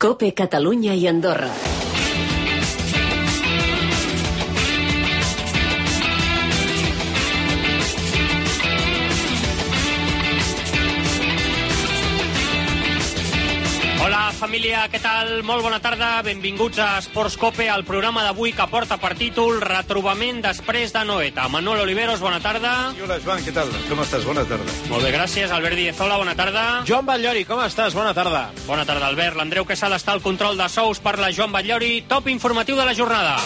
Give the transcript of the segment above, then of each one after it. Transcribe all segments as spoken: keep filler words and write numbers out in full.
COPE Catalunya i Andorra. Hola, família, què tal? Molt bona tarda, benvinguts a Esports Cope, el programa d'avui que porta per títol Retrobament després de Noeta. Manuel Oliveros, bona tarda. I hola, Joan, què tal? Com estàs? Bona tarda. Molt bé, gràcies. Albert Diezola, bona tarda. Joan Batllori, com estàs? Bona tarda. Bona tarda, Albert. L'Andreu Quesada està al control de sous per la Joan Batllori. Top informatiu de la jornada.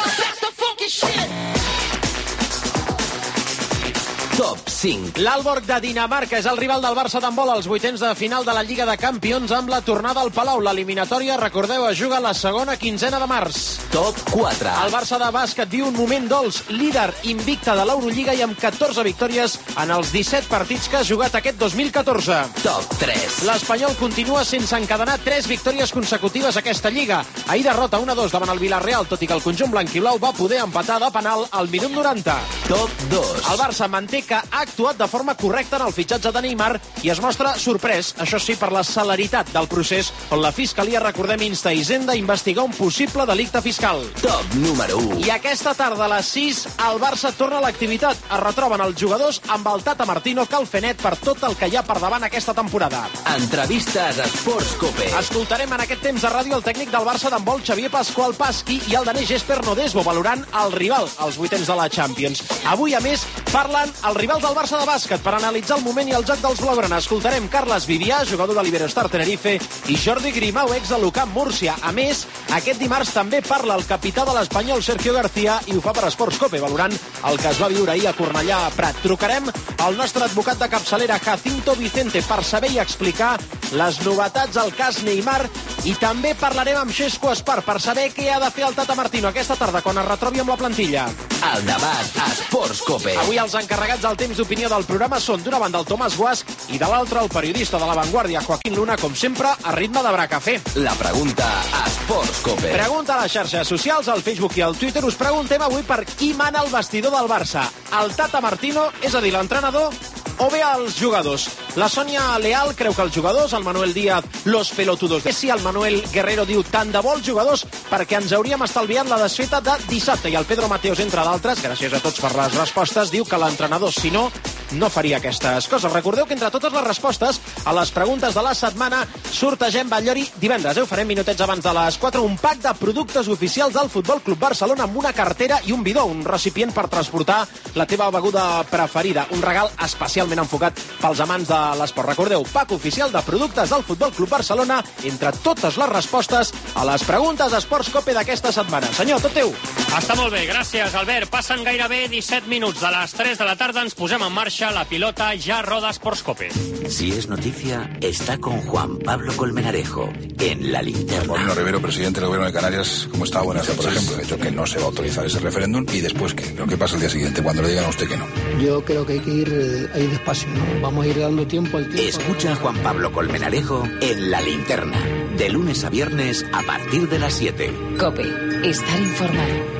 Top cinc. L'Aalborg de Dinamarca és el rival del Barça d'handbol als vuitens de final de la Lliga de Campions amb la tornada al Palau. L'eliminatòria, recordeu, es juga la segona quinzena de març. Top quatre. El Barça de bàsquet viu un moment dolç, líder invicte de l'Eurolliga i amb catorze victòries en els disset partits que ha jugat aquest dos mil catorze. Top tres. L'Espanyol continua sense encadenar tres victòries consecutives a aquesta Lliga. Ahir derrota un a dos davant el Villarreal, tot i que el conjunt blanquiblau va poder empatar de penal al minut noranta. Top dos. El Barça manté que ha actuat de forma correcta en el fitxatge de Neymar i es mostra sorprès, això sí, per la celeritat del procés on la Fiscalia, recordem, insta Hisenda a investigar un possible delicte fiscal. Top número u. I aquesta tarda a les sis el Barça torna a l'activitat. Es retroben els jugadors amb el Tata Martino Calfenet per tot el que hi ha per davant aquesta temporada. Entrevistes a Esports Cope. Escoltarem en aquest temps de ràdio el tècnic del Barça d'handbol Xavier Pascual Pasqui i el danès Jesper Nodesbo valorant el rival als vuitens de la Champions. Avui, a més, parlen els rivals del Barça de bàsquet per analitzar el moment i el joc dels blaugrana. Escoltarem Carles Vivià, jugador de l'Iberostar Tenerife, i Jordi Grimau, ex de l'U C A M Múrcia. A més, aquest dimarts també parla el capità de l'Espanyol, Sergio García, i ho fa per Esports Cope, valorant el que es va viure ahir a Cornellà a Prat. Trucarem al nostre advocat de capçalera, Jacinto Vicente, per saber i explicar les novetats al cas Neymar, i també parlarem amb Xesco Espar per saber què ha de fer el Tata Martino aquesta tarda quan es retrobi amb la plantilla. El debat a Esports Cope. Avui els encarregats del temps d'opinió del programa són d'una banda el Tomàs Guasch i de l'altra el periodista de La Vanguardia, Joaquín Luna, com sempre, a ritme de bracafé. La pregunta a Esports Cope. Pregunta a les xarxes socials, al Facebook i al Twitter. Us preguntem avui per qui mana el vestidor del Barça. El Tata Martino, és a dir, l'entrenador, o bé els jugadors. La Sònia Leal creu que els jugadors, el Manuel Díaz, los pelotudos. Si el Manuel Guerrero diu tant de bo els jugadors perquè ens hauríem estalviat la desfeta de dissabte. I el Pedro Mateos, entre d'altres, gràcies a tots per les respostes, diu que l'entrenador, si no, no faria aquestes coses. Recordeu que entre totes les respostes a les preguntes de la setmana sortegem Batllori divendres. Eh? Ho farem minutets abans de les quatre. Un pack de productes oficials del Futbol Club Barcelona amb una cartera i un bidó, un recipient per transportar la teva beguda preferida. Un regal especialment enfocat pels amants de l'esport. Recordeu, pack oficial de productes del Futbol Club Barcelona entre totes les respostes a les preguntes d'Esports Cope d'aquesta setmana. Senyor, tot teu. Està molt bé, gràcies, Albert. Passen gairebé disset minuts de les tres de la tarda. Ens posem en marxa. La pilota ja roda Esports Cope. Si es noticia, está con Juan Pablo Colmenarejo en La Linterna. Paulino Rivero, presidente del gobierno de Canarias, como está buena, por ejemplo, ha dicho que no se va a autorizar ese referéndum. ¿Y después qué? ¿Lo que pasa el día siguiente cuando le digan a usted que no? Yo creo que hay que ir eh, ahí despacio, ¿no? Vamos a ir dando tiempo al tiempo. Escucha a Juan Pablo Colmenarejo en La Linterna, de lunes a viernes a partir de las siete. COPE. Estar informado.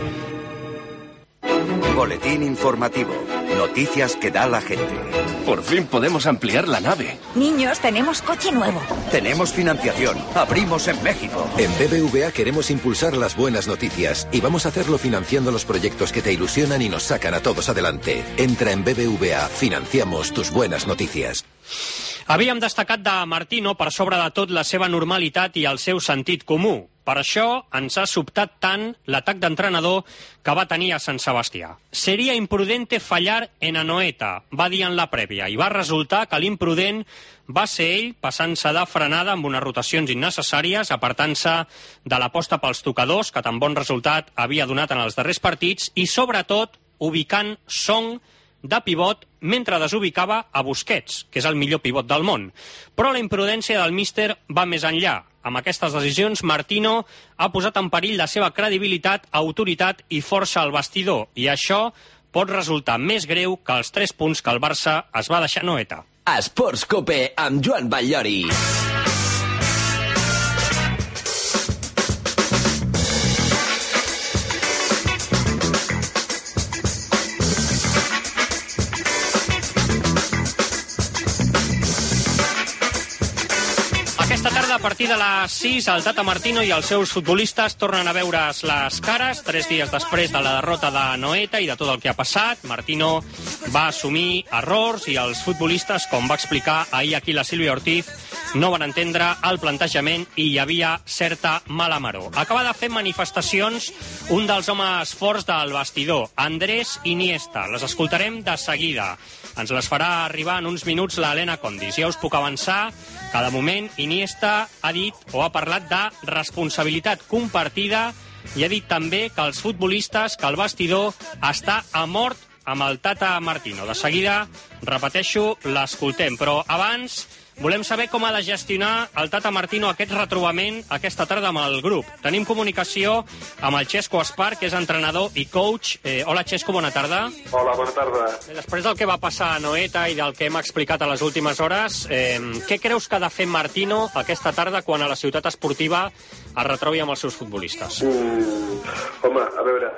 Boletín informativo. Noticias que da la gente. Por fin podemos ampliar la nave. Niños, tenemos coche nuevo. Tenemos financiación. Abrimos en México. En B B V A queremos impulsar las buenas noticias y vamos a hacerlo financiando los proyectos que te ilusionan y nos sacan a todos adelante. Entra en B B V A. Financiamos tus buenas noticias. Havíem destacat de Martino per sobre de tot la seva normalitat i el seu sentit comú. Per això ens ha sobtat tant l'atac d'entrenador que va tenir a Sant Sebastià. Seria imprudente fallar en Anoeta, va dir en la prèvia, i va resultar que l'imprudent va ser ell passant-se de frenada amb unes rotacions innecessàries, apartant-se de l'aposta pels tocadors, que tan bon resultat havia donat en els darrers partits, i sobretot ubicant Song de pivot mentre desubicava a Busquets, que és el millor pivot del món. Però la imprudència del míster va més enllà. Amb aquestes decisions, Martino ha posat en perill la seva credibilitat, autoritat i força al vestidor, i això pot resultar més greu que els tres punts que el Barça es va deixar Noeta. Esports Cope amb Joan Batllori. Aquesta tarda, a partir partir de les sis, el Tata Martino i els seus futbolistes tornen a veure's les cares, tres dies després de la derrota de Anoeta i de tot el que ha passat. Martino va assumir errors i els futbolistes, com va explicar ahir aquí la Sílvia Ortiz, no van entendre el plantejament i hi havia certa mala maror. Acaba de fer manifestacions un dels homes forts del vestidor, Andrés Iniesta. Les escoltarem de seguida. Ens les farà arribar en uns minuts la Helena Condis. Ja us puc avançar que de moment Iniesta ha dit o ha parlat de responsabilitat compartida i ha dit també que els futbolistes, que el vestidor està a mort amb el Tata Martino. De seguida, repeteixo, l'escoltem, però abans volem saber com ha de gestionar el Tata Martino aquest retrobament aquesta tarda amb el grup. Tenim comunicació amb el Xesco Espar, que és entrenador i coach. Eh, hola, Xesco, bona tarda. Hola, bona tarda. Bé, després del que va passar a Anoeta i del que hem explicat a les últimes hores, eh, què creus que ha de fer Martino aquesta tarda quan a la ciutat esportiva es retrobi amb els seus futbolistes? Mm, home, a veure,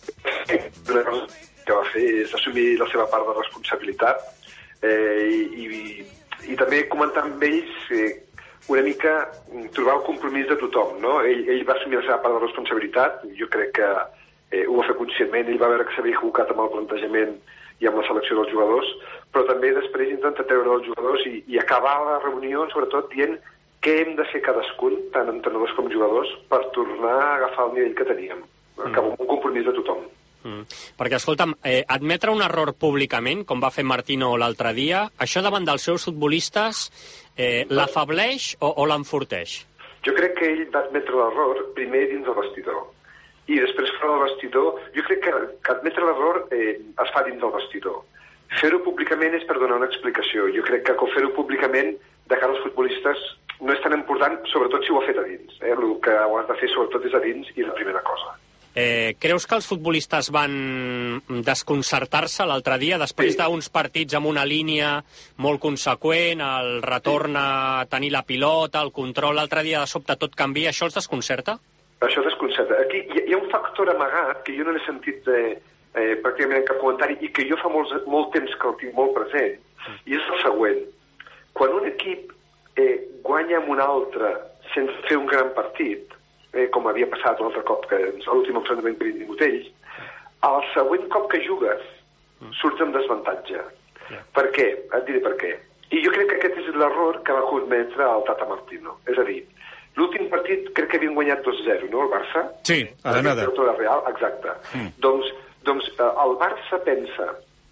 una cosa que va fer és assumir la seva part de responsabilitat eh, i, i i també comentar amb ells eh, una mica trobar el compromís de tothom, no? Ell, ell va assumir la seva part de responsabilitat, jo crec que eh, ho va fer conscientment, ell va veure que s'havia equivocat amb el plantejament i amb la selecció dels jugadors, però també després intenta treure els jugadors i, i acabar la reunió, sobretot, dient què hem de fer cadascun, tant entrenadors com jugadors, per tornar a agafar el nivell que teníem. Acaba amb un compromís de tothom. Mm. Perquè, escolta'm, eh, admetre un error públicament, com va fer Martino l'altre dia, això davant dels seus futbolistes eh, l'afableix o, o l'enforteix? Jo crec que ell va admetre l'error primer dins del vestidor i després fora del vestidor. Jo crec que, que admetre l'error eh, es fa dins del vestidor. Fer-ho públicament és per donar una explicació. Jo crec que fer-ho públicament de cara als futbolistes no és tan important, sobretot si ho ha fet a dins. Eh? El que ho has de fer sobretot és a dins i la primera cosa. Eh, creus que els futbolistes van desconcertar-se l'altre dia després sí. d'uns partits amb una línia molt conseqüent, el retorn a tenir la pilota, el control, l'altre dia de sobte tot canvia, això els desconcerta? Això desconcerta. Aquí hi ha, hi ha un factor amagat que jo no l'he sentit eh, eh, pràcticament en cap comentari i que jo fa molt, molt temps que el tinc molt present, mm. i és el següent. Quan un equip eh, guanya amb un altre sense fer un gran partit, Eh, com havia passat un altre cop que a l'últim enfrontament per Botell, el següent cop que jugues surts amb desavantatge. Yeah. Per què? Et diré per què. I jo crec que aquest és l'error que va cometre el Tata Martino. És a dir, l'últim partit crec que havien guanyat dos zero, no, el Barça? Sí, a la nada. Real, exacte. Mm. Doncs, doncs el Barça pensa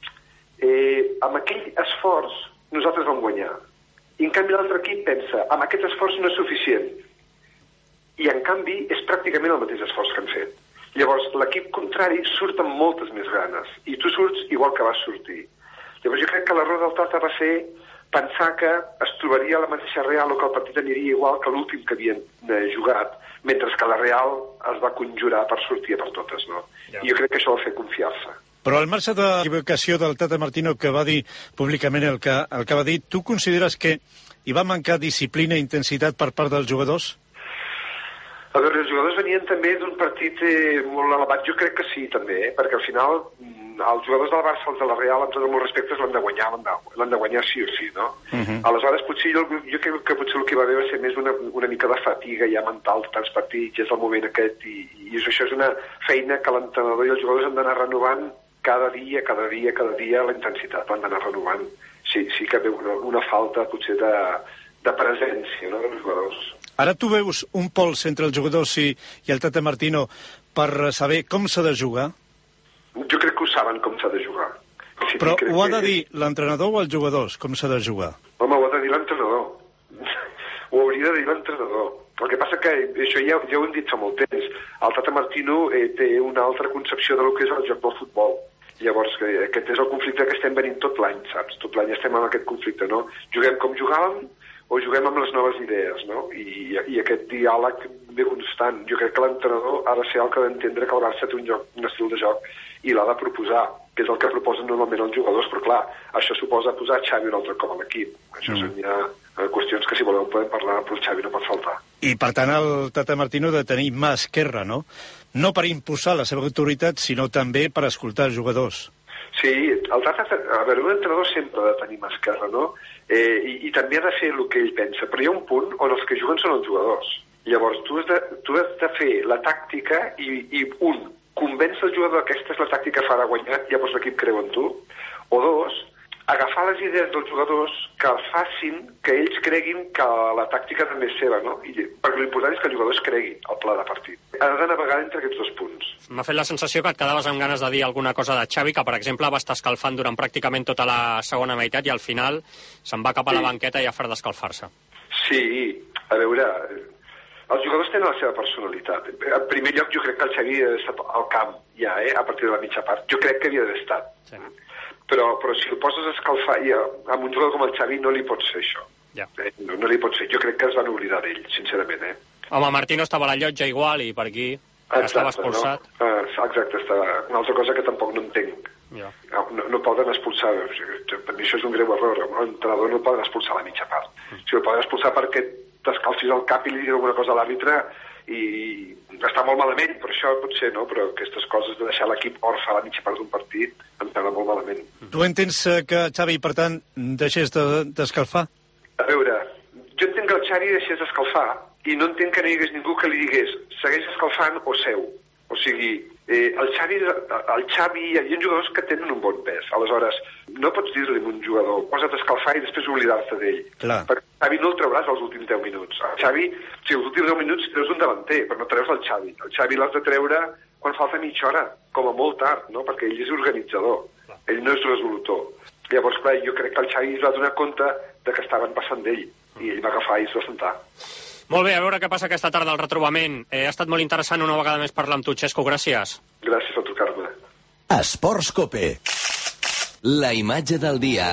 eh, amb aquell esforç nosaltres vam guanyar. I en canvi l'altre equip pensa amb aquest esforç no és suficient. I, en canvi, és pràcticament el mateix esforç que han fet. Llavors, l'equip contrari surt amb moltes més ganes, i tu surts igual que vas sortir. Llavors, jo crec que l'error del Tata va ser pensar que es trobaria a la mateixa Real o que el partit aniria igual que l'últim que havien eh, jugat, mentre que la Real es va conjurar per sortir per totes, no? Ja. I jo crec que això va fer confiar-se. Però al marge de l'equivocació del Tata Martino, que va dir públicament el que, el que va dir, tu consideres que hi va mancar disciplina i intensitat per part dels jugadors? A veure, els jugadors venien també d'un partit eh, molt elevat, jo crec que sí, també, eh? Perquè al final els jugadors del Barça, els de la Real, amb tots els meus respectes, l'han de guanyar, l'han de guanyar sí o sí, no? Uh -huh. Aleshores, potser jo, jo crec que potser el que va haver va ser més una, una mica de fatiga ja mental de tants partits, és el moment aquest, i, i això és una feina que l'entrenador i els jugadors han d'anar renovant cada dia, cada dia, cada dia, la intensitat l'han d'anar renovant. Sí, sí que veu una, una falta, potser, de, de presència, no?, dels jugadors. Ara tu veus un pols entre els jugadors i, i el Tata Martino per saber com s'ha de jugar? Jo crec que ho saben com s'ha de jugar. Sí, però ho ha de dir l'entrenador o els jugadors, com s'ha de jugar? Home, ho ha de dir l'entrenador. Ho hauria de dir l'entrenador. El que passa que això ja, ja ho hem dit fa molt temps. El Tata Martino eh, té una altra concepció del que és el joc del futbol. Llavors, eh, aquest és el conflicte que estem venint tot l'any, saps? Tot l'any estem en aquest conflicte, no? Juguem com jugàvem o juguem amb les noves idees, no? I, i aquest diàleg ve constant. Jo crec que l'entrenador ha de ser el que ha d'entendre que el Barça té un, joc, un estil de joc i l'ha de proposar, que és el que proposen normalment els jugadors, però clar, això suposa posar Xavi un altre cop a l'equip. Això mm. són ja qüestions que, si voleu, podem parlar, però el Xavi no pot faltar. I, per tant, el Tata Martino de tenir mà esquerra, no? No per imposar la seva autoritat, sinó també per escoltar els jugadors. Sí, el Tata, a veure, un entrenador sempre ha de tenir mà esquerra, no? eh, i, i també ha de fer el que ell pensa, però hi ha un punt on els que juguen són els jugadors. Llavors, tu has de, tu has de fer la tàctica i, i un, convèncer el jugador que aquesta és la tàctica que farà guanyar, llavors l'equip creu en tu, o dos, agafar les idees dels jugadors que els facin que ells creguin que la tàctica també és seva, no? I, perquè l'important és que el jugador es cregui el pla de partit. Ha de navegar entre aquests dos punts. M'ha fet la sensació que et quedaves amb ganes de dir alguna cosa de Xavi, que per exemple va estar escalfant durant pràcticament tota la segona meitat i al final se'n va cap a la banqueta i a fer d'escalfar-se. Sí, a veure, els jugadors tenen la seva personalitat. En primer lloc, jo crec que el Xavi ha estat al camp ja, eh, a partir de la mitja part. Jo crec que havia d'haver estat. Sí. Però, però si el poses a escalfar, ja, amb un jugador com el Xavi no li pots fer això. Ja. Eh? No, no li pots fer. Jo crec que es van oblidar d'ell, sincerament. Eh? Home, Martino estava a la llotja igual i per aquí exacte, estava expulsat. No? Uh, exacte, estava... Una altra cosa que tampoc no entenc. Ja. No, no poden expulsar, per mi això és un greu error. L'entrenador no poden expulsar a la mitja part. Mm. Si el poden expulsar perquè t'escalcis al cap i li diguis alguna cosa a l'àrbitre i està molt malament, per això potser no, però aquestes coses de deixar l'equip orfe a la mitja part d'un partit em sembla molt malament. Tu entens que Xavi, per tant, deixés d'escalfar? A veure, jo entenc que el Xavi deixés d'escalfar i no entenc que no hi hagués ningú que li digués segueix escalfant o seu. O sigui, eh, el Xavi, el Xavi hi ha jugadors que tenen un bon pes. Aleshores, no pots dir-li a un jugador posa't a escalfar i després oblidar-te d'ell. Perquè el Xavi no el trauràs als últims deu minuts. El Xavi, si els últims deu minuts treus un davanter, però no treus el Xavi. El Xavi l'has de treure quan falta mitja hora, com a molt tard, no? Perquè ell és organitzador. Ell no és resolutor. Llavors, clar, jo crec que el Xavi es va donar compte de que estaven passant d'ell i ell va agafar i es va sentar. Molt bé, a veure què passa aquesta tarda al retrobament. Eh, ha estat molt interessant una vegada més parlar amb tu, Xesco. Gràcies. Gràcies per trucar-me. Esports Cope. La imatge del dia.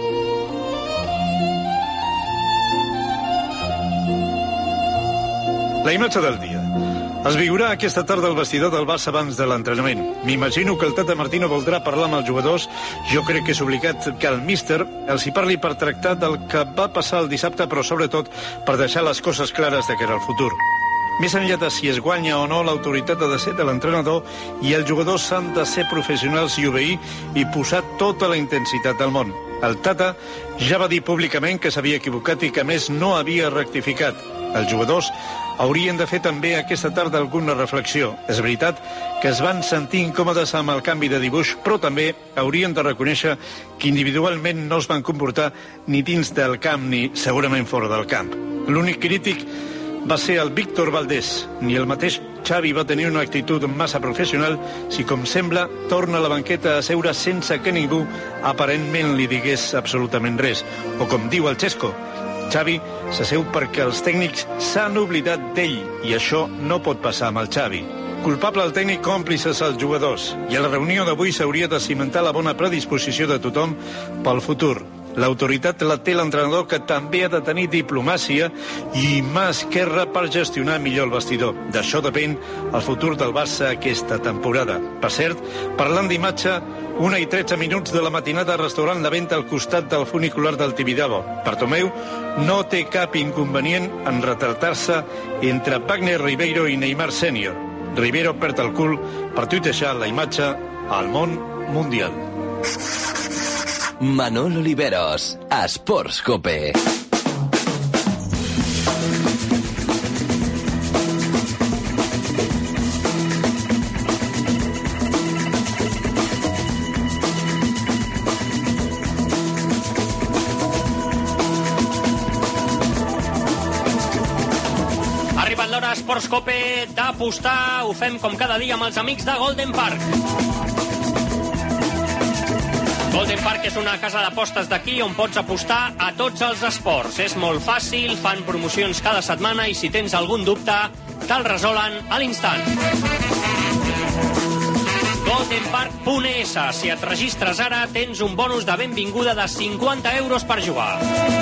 La imatge del dia. Es viurà aquesta tarda al vestidor del Barça abans de l'entrenament. M'imagino que el Tata Martino voldrà parlar amb els jugadors. Jo crec que és obligat que el míster els hi parli per tractar del que va passar el dissabte, però sobretot per deixar les coses clares de cara al futur. Més enllà de si es guanya o no, l'autoritat ha de ser de l'entrenador i els jugadors han de ser professionals i obeir i posar tota la intensitat del món. El Tata ja va dir públicament que s'havia equivocat i que, a més, no havia rectificat. Els jugadors haurien de fer també aquesta tarda alguna reflexió. És veritat que es van sentir incòmodes amb el canvi de dibuix, però també haurien de reconèixer que individualment no es van comportar ni dins del camp ni segurament fora del camp. L'únic crític va ser el Víctor Valdés. Ni el mateix Xavi va tenir una actitud massa professional si, com sembla, torna a la banqueta a seure sense que ningú aparentment li digués absolutament res. O com diu el Xesco, Xavi s'asseu perquè els tècnics s'han oblidat d'ell i això no pot passar amb el Xavi. Culpable el tècnic, còmplices els jugadors. I a la reunió d'avui s'hauria de cimentar la bona predisposició de tothom pel futur. L'autoritat la té l'entrenador, que també ha de tenir diplomàcia i mà esquerra per gestionar millor el vestidor. D'això depèn el futur del Barça aquesta temporada. Per cert, parlant d'imatge, una i tretze minuts de la matinada, restaurant La Venta al costat del funicular del Tibidabo. Bartomeu no té cap inconvenient en retratar-se entre Wagner Ribeiro i Neymar sènior. Ribeiro perd el cul per tuitejar la imatge al món mundial. Manol Oliveros, Esports Cope. Ha arribat l'hora Esports Cope d'apostar. Ho fem com cada dia amb els amics de Golden Park. Golden Park és una casa d'apostes d'aquí on pots apostar a tots els esports. És molt fàcil, fan promocions cada setmana i si tens algun dubte, te'l resolen a l'instant. golden park punt es. Si et registres ara, tens un bonus de benvinguda de cinquanta euros per jugar.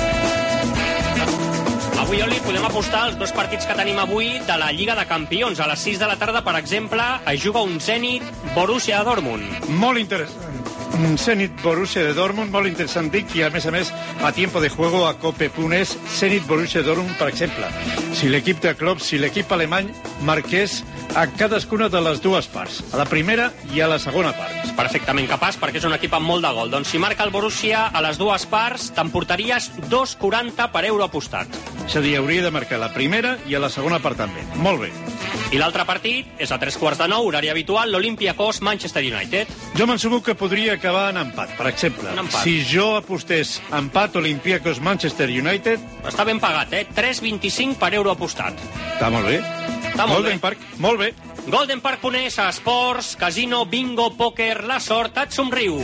Avui, Oli, podem apostar als dos partits que tenim avui de la Lliga de Campions. A les sis de la tarda, per exemple, es juga un Zenit Borussia Dortmund. Molt interessant. Zenit Borussia de Dortmund, molt interessant, dic, i a més a més a tiempo de juego a Cope punt es, Zenit Borussia de Dortmund, per exemple. Si l'equip de Klopp, si l'equip alemany marqués a cadascuna de les dues parts, a la primera i a la segona part. És perfectament capaç perquè és un equip amb molt de gol. Doncs si marca el Borussia a les dues parts, t'emportaries dos coma quaranta per euro apostat. És a dir, hauria de marcar la primera i a la segona part també. Molt bé. I l'altre partit és a tres quarts de nou, horari habitual, l'Olympiacos Manchester United. Jo me'n sumo que podria acabar en empat, per exemple. Si jo apostés empat Olympiacos Manchester United... Està ben pagat, eh? tres coma vint-i-cinc per euro apostat. Està molt bé. Està molt Golden bé. Park, molt bé. Golden Park punt es, esports, casino, bingo, pòquer, la sort et somriu.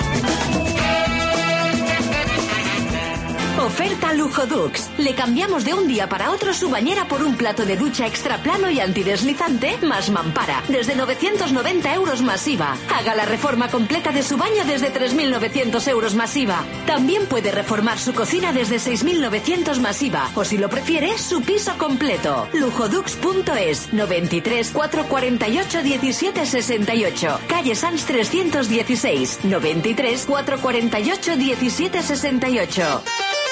Oferta Lujo Dux. Le cambiamos de un día para otro su bañera por un plato de ducha extra plano y antideslizante más mampara. Desde novecientos noventa euros masiva. Haga la reforma completa de su baño desde tres mil novecientos euros masiva. También puede reformar su cocina desde seis mil novecientos masiva. O si lo prefiere, su piso completo. Lujodux punto es. noventa y tres, cuatrocientos cuarenta y ocho, diecisiete sesenta y ocho. Calle Sanz trescientos dieciséis. noventa y tres, cuatrocientos cuarenta y ocho, diecisiete sesenta y ocho.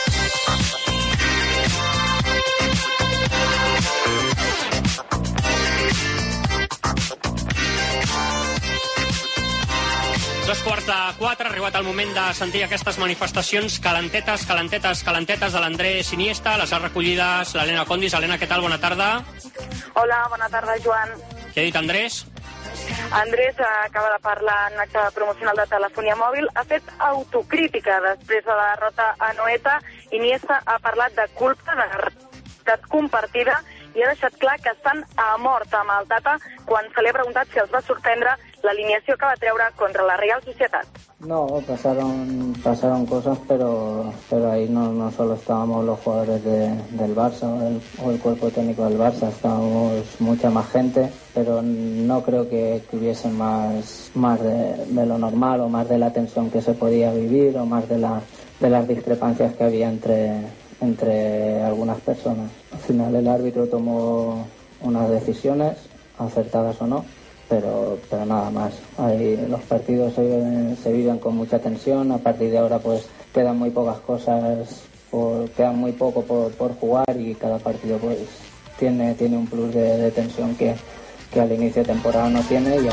Dos quarts de quatre, ha arribat el moment de sentir aquestes manifestacions calentetes, calentetes, calentetes de l'Andrés Iniesta, les ha recollides l'Helena Condis. Helena, què tal? Bona tarda. Hola, bona tarda, Joan. Què ha dit Andrés? Andrés acaba de parlar en acte promocional de telefonia mòbil, ha fet autocrítica després de la derrota a Noeta. Iniesta ha parlat de culpa, de realitat compartida, i ha deixat clar que estan a mort amb el Tata quan se li ha preguntat si els va sorprendre l'alineació que va treure contra la Real Sociedad. No, pasaron pasaron cosas, pero pero ahí no, no solo estábamos los jugadores de, del Barça o el, o el cuerpo técnico del Barça, estábamos mucha más gente, pero no creo que, que hubiese más, más de, de lo normal o más de la tensión que se podía vivir o más de, la, de las discrepancias que había entre, entre algunas personas. Al final el árbitro tomó unas decisiones, acertadas o no, pero pero nada más. Ahí los partidos se viven, se viven con mucha tensión. A partir de ahora pues quedan muy pocas cosas, por, quedan muy poco por, por jugar, y cada partido pues tiene tiene un plus de, de tensión que, que al inicio de temporada no tiene. Y...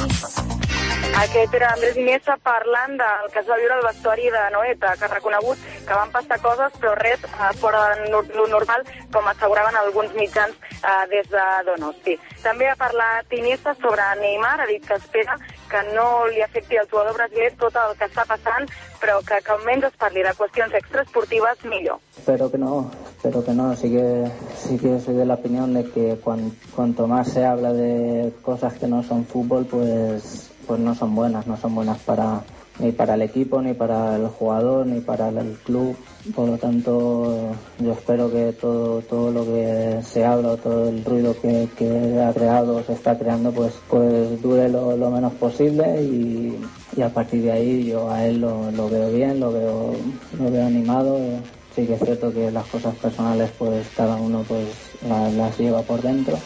Aquest era Andrés Iniesta parlant del que es va viure al vestuari de Noeta, que ha reconegut que van passar coses, però res eh, fora de lo normal, com asseguraven alguns mitjans eh, des de Donosti. També ha parlat Iniesta sobre Neymar, ha dit que espera que no li afecti al jugador brasiler tot el que està passant, però que, que almenys es parli de qüestions extraesportives millor. Espero que no, espero que no. Sí que, sí que soy de la opinión de que cuan, cuanto más se habla de cosas que no son fútbol, pues... pues no son buenas, no son buenas para ni para el equipo, ni para el jugador, ni para el club. Por lo tanto, yo espero que todo todo lo que se habla o todo el ruido que, que ha creado o se está creando, pues pues dure lo, lo menos posible, y, y a partir de ahí yo a él lo, lo veo bien, lo veo lo veo animado. Sí que es cierto que las cosas personales pues cada uno pues las, las lleva por dentro.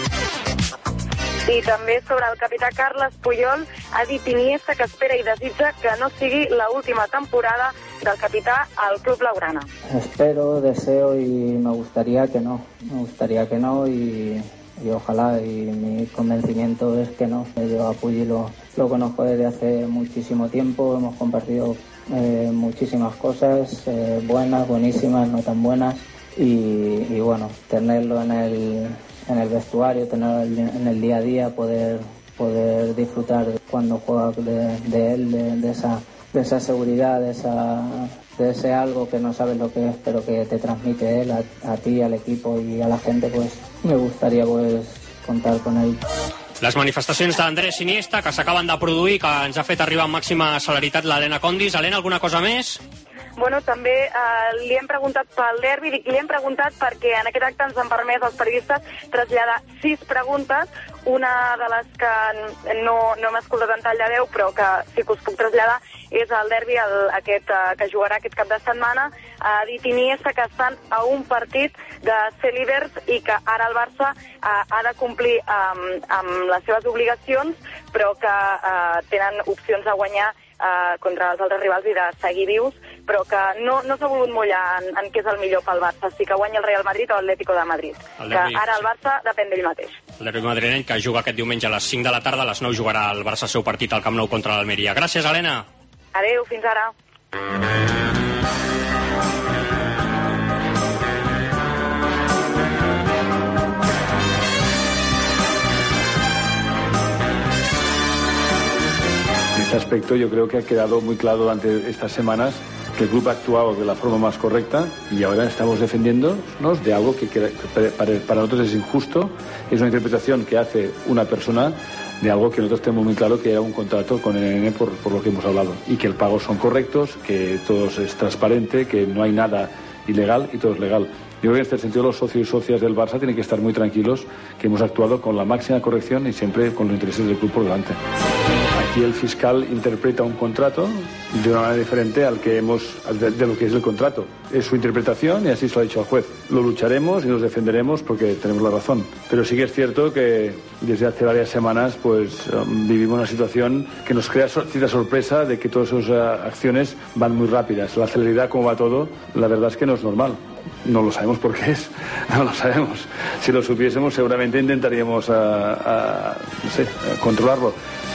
I també sobre el capità Carles Puyol, ha dit Iniesta que espera i desitja que no sigui l'última temporada del capità al Club Blaugrana. Espero, deseo y me gustaría que no, me gustaría que no y, y ojalá, y mi convencimiento es que no. Yo a Puyi lo, lo conozco desde hace muchísimo tiempo, hemos compartido eh, muchísimas cosas, eh, buenas, buenísimas, no tan buenas, y, y bueno, tenerlo en el... en el vestuario, tener en el día a día, poder poder disfrutar cuando juega de, de él, de, de esa de esa seguridad, de esa de ese algo que no sabes lo que es, pero que te transmite él a, a ti, al equipo y a la gente, pues me gustaría pues contar con él. Les manifestacions d'Andrés Iniesta que s'acaben de produir, que ens ha fet arribar amb màxima celeritat l'Helena Condis. Helena, alguna cosa més? Bueno, també eh, li hem preguntat pel derbi, dic, li hem preguntat perquè en aquest acte ens han permès als periodistes traslladar sis preguntes, una de les que no, no hem escoltat en tall de veu, però que sí que us puc traslladar, és el derbi el, aquest, eh, que jugarà aquest cap de setmana. Ha dit Iniesta que estan a un partit de ser líders i que ara el Barça eh, ha de complir amb, amb les seves obligacions, però que eh, tenen opcions a guanyar eh, contra els altres rivals i de seguir vius, però que no, no s'ha volgut mullar en, en què és el millor pel Barça, si que guanya el Real Madrid o l'Atlético de Madrid. El que ara el Barça depèn d'ell mateix. El derbi madrileny, que juga aquest diumenge a les cinc de la tarda, a les nou jugarà el Barça el seu partit al Camp Nou contra l'Almeria. Gràcies, Helena. Adéu, fins ara. En este aspecto yo creo que ha quedado muy claro durante estas semanas que el club ha actuado de la forma más correcta y ahora estamos defendiéndonos de algo que, que para nosotros es injusto, es una interpretación que hace una persona de algo que nosotros tenemos muy claro que era un contrato con el N N por, por lo que hemos hablado y que el pago son correctos, que todo es transparente, que no hay nada ilegal y todo es legal. Yo creo que en este sentido los socios y socias del Barça tienen que estar muy tranquilos que hemos actuado con la máxima corrección y siempre con los intereses del club por delante. Aquí el fiscal interpreta un contrato de una manera diferente al que hemos de, de lo que es el contrato. Es su interpretación y así se lo ha dicho al juez. Lo lucharemos y nos defenderemos porque tenemos la razón. Pero sí que es cierto que desde hace varias semanas pues um, vivimos una situación que nos crea cierta sorpresa de que todas esas uh, acciones van muy rápidas. La celeridad, como va todo, la verdad es que no es normal. No lo sabemos por qué es, no lo sabemos. Si lo supiésemos seguramente intentaríamos a, a, no sé, a controlarlo.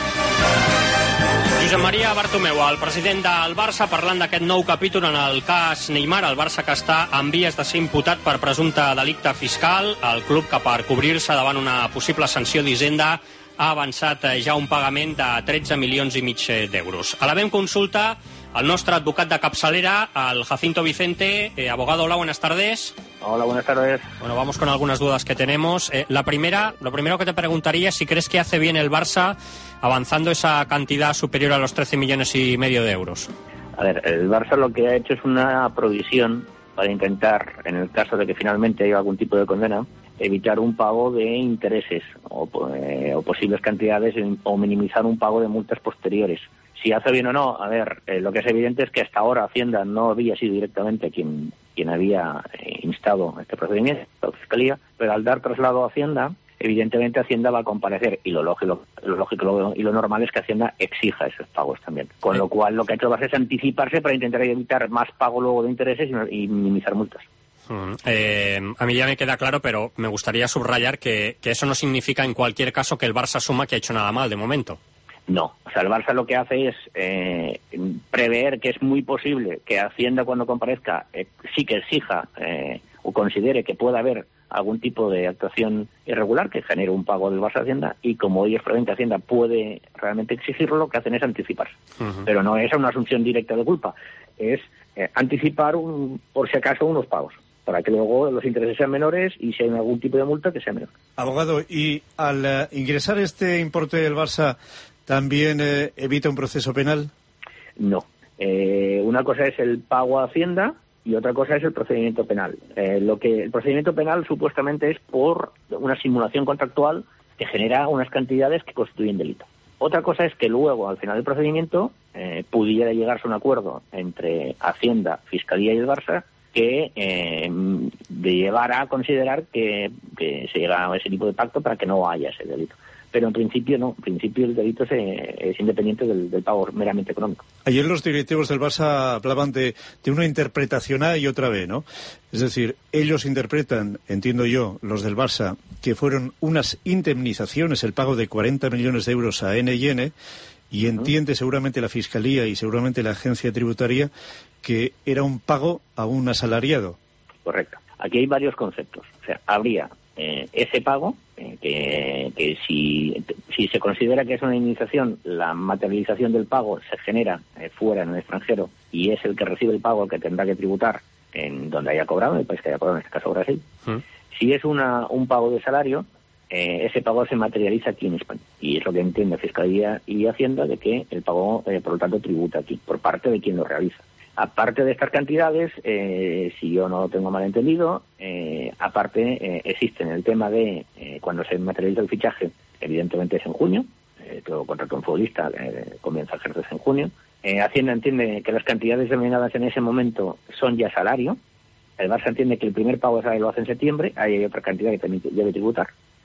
Josep Maria Bartomeu, el president del Barça, parlant d'aquest nou capítol en el cas Neymar, el Barça que està en vies de ser imputat per presumpte delicte fiscal, el club que per cobrir-se davant una possible sanció d'Hisenda ha avançat ja un pagament de tretze milions i mig d'euros. A la vam consulta al nostre advocat de capçalera, el Jacinto Vicente. Eh, abogado, hola, buenas tardes. Hola, buenas tardes. Bueno, vamos con algunas dudas que tenemos. Eh, la primera, lo primero que te preguntaría es si crees que hace bien el Barça avanzando esa cantidad superior a los trece millones y medio de euros. A ver, el Barça lo que ha hecho es una provisión para intentar, en el caso de que finalmente haya algún tipo de condena, evitar un pago de intereses o, eh, o posibles cantidades o minimizar un pago de multas posteriores. Si hace bien o no, a ver, eh, lo que es evidente es que hasta ahora Hacienda no había sido directamente quien, quien había eh, instado este procedimiento, la Fiscalía, pero al dar traslado a Hacienda, evidentemente Hacienda va a comparecer y lo lógico, lo lógico lo, y lo normal es que Hacienda exija esos pagos también. Con lo cual lo que ha hecho va a ser anticiparse para intentar evitar más pago luego de intereses y, y minimizar multas. Mm, eh, a mí ya me queda claro, pero me gustaría subrayar que, que eso no significa en cualquier caso que el Barça asuma que ha hecho nada mal de momento. No, o sea, el Barça lo que hace es eh, prever que es muy posible que Hacienda cuando comparezca eh, sí que exija eh, o considere que pueda haber algún tipo de actuación irregular que genere un pago del Barça a Hacienda, y como ellos prevén que Hacienda puede realmente exigirlo, lo que hacen es anticiparse. Uh-huh. Pero no es una asunción directa de culpa, es eh, anticipar un, por si acaso unos pagos, para que luego los intereses sean menores y si hay algún tipo de multa que sea menor. Abogado, ¿y al uh, ingresar este importe del Barça también eh, evita un proceso penal? No. Eh, una cosa es el pago a Hacienda y otra cosa es el procedimiento penal. Eh, lo que el procedimiento penal supuestamente es por una simulación contractual que genera unas cantidades que constituyen delito. Otra cosa es que luego, al final del procedimiento, eh, pudiera llegarse a un acuerdo entre Hacienda, Fiscalía y el Barça que eh, llevara a considerar que, que se llega a ese tipo de pacto para que no haya ese delito. Pero en principio no, en principio el delito es, es independiente del, del pago meramente económico. Ayer los directivos del Barça hablaban de, de una interpretación A y otra B, ¿no? Es decir, ellos interpretan, entiendo yo, los del Barça, que fueron unas indemnizaciones, el pago de cuarenta millones de euros a N y N, y entiende seguramente la Fiscalía y seguramente la Agencia Tributaria que era un pago a un asalariado. Correcto. Aquí hay varios conceptos. O sea, habría eh, ese pago, eh, que, que si, si se considera que es una indemnización, la materialización del pago se genera eh, fuera, en el extranjero, y es el que recibe el pago el que tendrá que tributar en donde haya cobrado, en el país que haya cobrado, en este caso Brasil. ¿Mm? Si es una, un pago de salario, eh, ese pago se materializa aquí en España. Y es lo que entiende Fiscalía y Hacienda, de que el pago, eh, por lo tanto, tributa aquí, por parte de quien lo realiza. Aparte de estas cantidades, eh, si yo no tengo mal entendido, eh, aparte eh, existe en el tema de eh, cuando se materializa el fichaje, evidentemente es en junio, eh, todo contrato en futbolista eh, comienza a ejercerse en junio. Eh, Hacienda entiende que las cantidades determinadas en ese momento son ya salario. El Barça entiende que el primer pago de salario lo hace en septiembre, ahí hay otra cantidad que también debe tributar.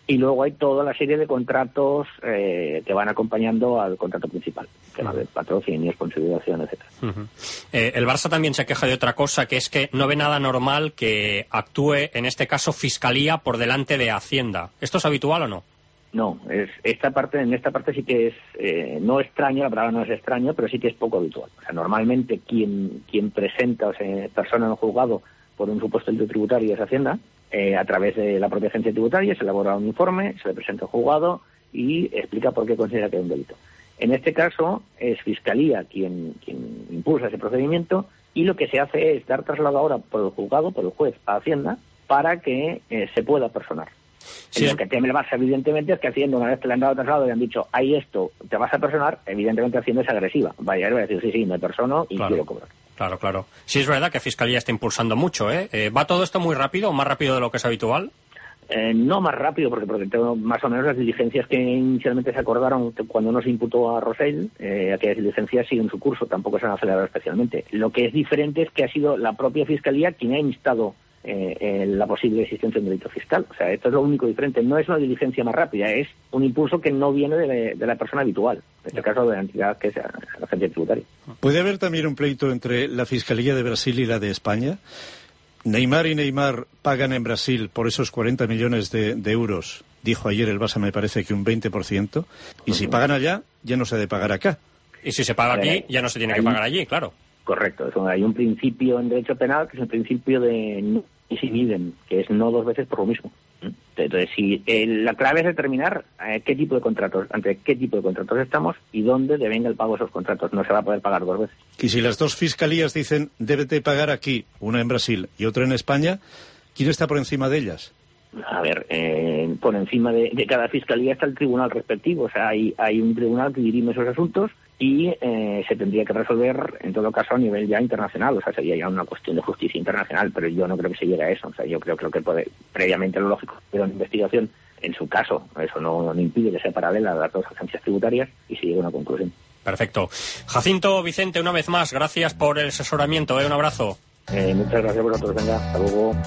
Y luego hay toda la serie de contratos eh, que van acompañando al contrato principal, tema de patrocinio, consolidación, etcétera. Uh-huh. Eh, el Barça también se queja de otra cosa, que es que no ve nada normal que actúe, en este caso, Fiscalía por delante de Hacienda. ¿Esto es habitual o no? No, es, esta parte, en esta parte sí que es, eh, no extraño, la palabra no es extraño, pero sí que es poco habitual. O sea, normalmente quien, quien presenta o se persona en el juzgado por un supuesto delito tributario es Hacienda. Eh, a través de la propia agencia tributaria se elabora un informe, se le presenta al juzgado y explica por qué considera que hay un delito. En este caso es Fiscalía quien, quien impulsa ese procedimiento y lo que se hace es dar traslado ahora por el juzgado, por el juez, a Hacienda para que eh, se pueda personar. Sí. Lo que teme el Barça, evidentemente, es que Hacienda, una vez que le han dado traslado y le han dicho, hay esto, te vas a personar, evidentemente Hacienda es agresiva. Vaya, va a decir, sí, sí, me persono y claro. quiero cobrar. Claro, claro. Sí, es verdad que Fiscalía está impulsando mucho, ¿eh? eh ¿Va todo esto muy rápido o más rápido de lo que es habitual? Eh, no más rápido, porque, porque tengo más o menos las diligencias que inicialmente se acordaron cuando no se imputó a Rosell, eh, aquellas diligencias siguen su curso, tampoco se han acelerado especialmente. Lo que es diferente es que ha sido la propia Fiscalía quien ha instado eh, eh, la posible existencia de un delito fiscal. O sea, esto es lo único diferente. No es una diligencia más rápida, es un impulso que no viene de, la, de la persona habitual, en este caso de la entidad que es la agencia tributaria. ¿Puede haber también un pleito entre la Fiscalía de Brasil y la de España? Neymar y Neymar pagan en Brasil por esos cuarenta millones de, de euros. Dijo ayer el Barça, me parece que un veinte por ciento. Y si pagan allá, ya no se ha de pagar acá. Y si se paga aquí, ya no se tiene que pagar allí, claro. Correcto. Eso, hay un principio en derecho penal que es el principio de no si idem, que es no dos veces por lo mismo. Entonces, si eh, la clave es determinar eh, qué tipo de contratos, ante qué tipo de contratos estamos y dónde devenga el pago de esos contratos. No se va a poder pagar dos veces. Y si las dos fiscalías dicen, débete pagar aquí, una en Brasil y otra en España, ¿quién está por encima de ellas? A ver, eh, por encima de, de cada fiscalía está el tribunal respectivo. O sea, hay, hay un tribunal que dirime esos asuntos y eh, se tendría que resolver, en todo caso, a nivel ya internacional. O sea, sería ya una cuestión de justicia internacional, pero yo no creo que se llegue a eso. O sea, yo creo, creo que puede, previamente lo lógico, pero una investigación, en su caso, eso no, no impide que sea paralela a las dos agencias tributarias y se llegue a una conclusión. Perfecto. Jacinto, Vicente, una vez más, gracias por el asesoramiento. ¿eh? Un abrazo. Eh, muchas gracias a vosotros. Venga, hasta luego.